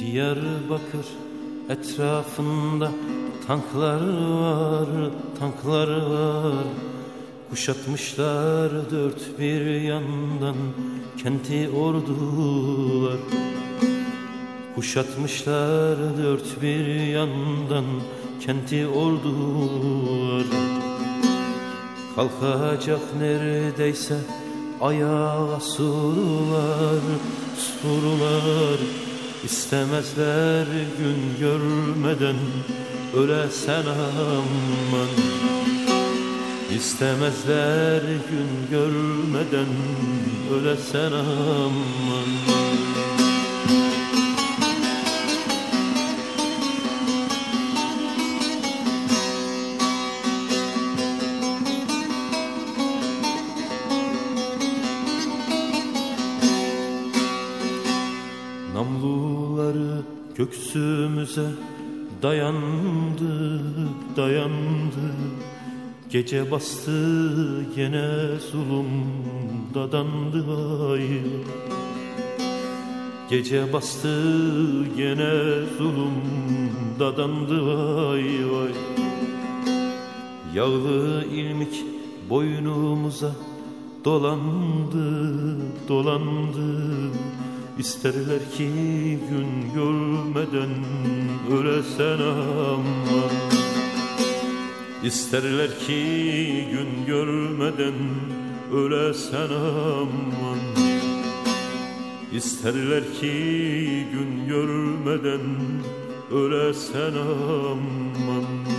Diyarbakır etrafında tanklar var, tanklar var. Kuşatmışlar dört bir yandan kenti ordular. Kuşatmışlar dört bir yandan kenti ordular. Kalkacak neredeyse ayağa surlar, surlar. İstemezler gün görmeden ölesen aman. İstemezler gün görmeden ölesen aman. Namluları göksümüze dayandı, dayandı. Gece bastı gene zulüm dadandı ay. Gece bastı gene zulüm dadandı ay vay. Yağlı ilmik boynumuza dolandı, dolandı. İsterler ki gün görmeden ölesen aman. İsterler ki gün görmeden ölesen aman. İsterler ki gün görmeden ölesen aman.